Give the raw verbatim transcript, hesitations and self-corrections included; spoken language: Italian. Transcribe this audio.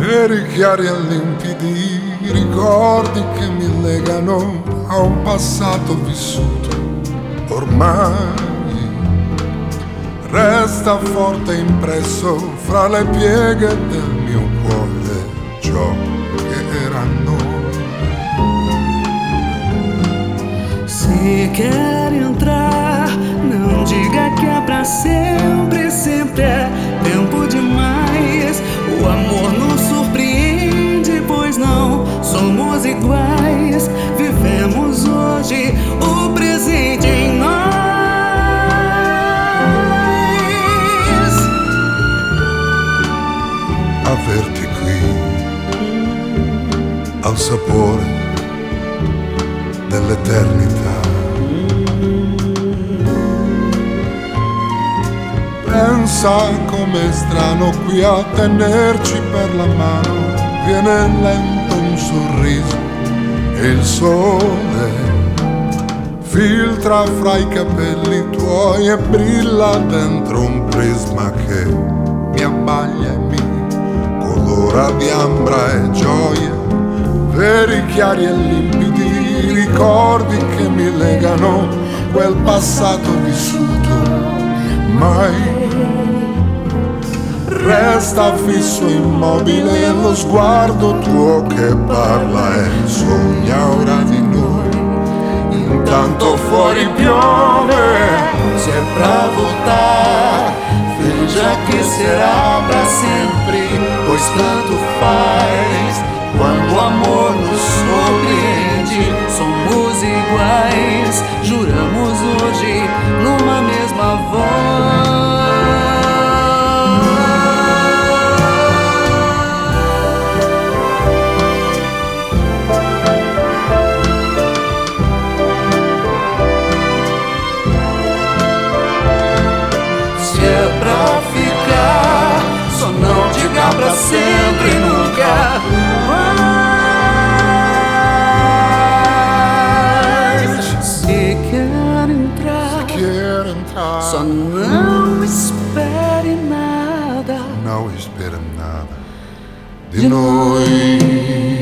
Veri chiari e limpidi, ricordi che mi legano a un passato vissuto. Ormai resta forte impresso fra le pieghe del mio cuore ciò che era noi. Se quer entrar, não diga que é pra sempre, sempre é tempo demais. O amor nos surpreende, pois não somos iguais. Vivemos hoje o presente em nós. Averti qui al sapore dell'eternità. Pensa com'è strano qui a tenerci per la mano. Viene lento un sorriso e il sole filtra fra i capelli tuoi e brilla dentro un prisma che mi abbaglia e mi colora di ambra e gioia. Veri chiari e limpidi, ricordi che mi legano quel passato vissuto. Mai resta fisso immobile lo sguardo tuo che parla e sogna ora di noi. Intanto fuori piove, Se é pra voltar, veja que será pra sempre, pois tanto faz. Quando o amor nos surpreende, somos iguais. Juramos hoje numa mesma voz. Se é pra ficar, só não diga pra sempre, nunca mais. Se quer entrar, quer entrar, só não espere nada não espera nada de noi.